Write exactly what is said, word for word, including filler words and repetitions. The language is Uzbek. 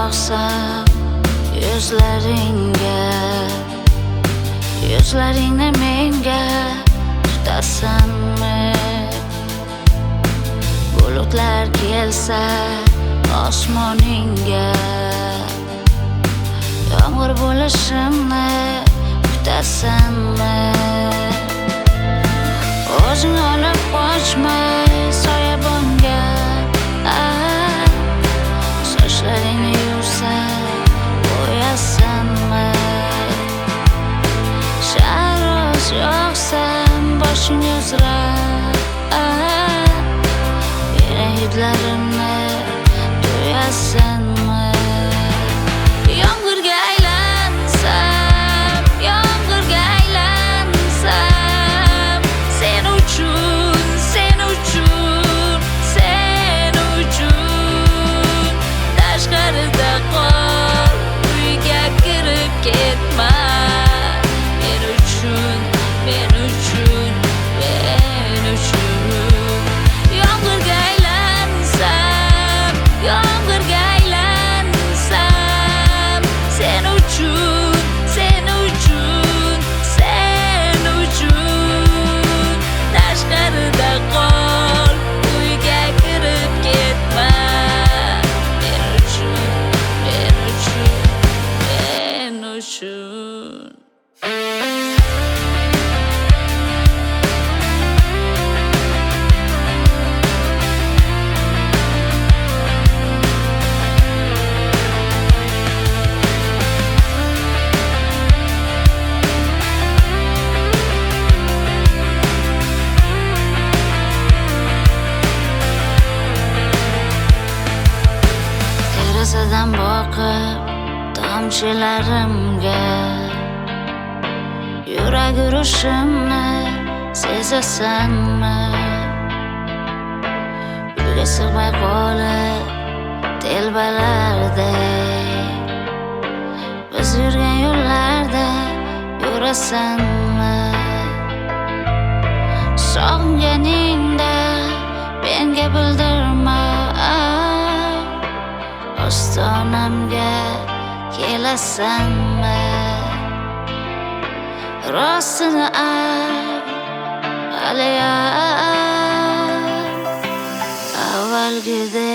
boqsam yuzlaringga, yuzlaringni menga tutasanmi? Bulutlar kelsa osmoningga, yomg'ir bo'lishimni kutasanmi? O'zing olib qochmay soyabonga, sochlaringni yursam bo'yasanmi? Sharoz yoqsam boshingga uzra, yana hidlarimni to'yasanmi? Yomg'irga aylansam, yomg'irga aylansam, sen uchun, sen uchun, sen uchun. Tashqarida qol, uyga kirib ketma. Men uchun, men uchun, men uchun. Yomg'irga aylansam, yomg'irga aylansam, sen uchun, sen uchun, sen uchun. Tashqarida qol, uyga kirib ketma. Men uchun, men uchun, men uchun. Derazadan boqib tomchilarimga, yurak urishimni sezasanmi? Uyga sig'may qolib telbalardek, biz yurgan yo'llarda yurasanmi? Sog'inganingda menga bildirma, ostonamga kelasanmi? Rostini ayt, hali avvalgidek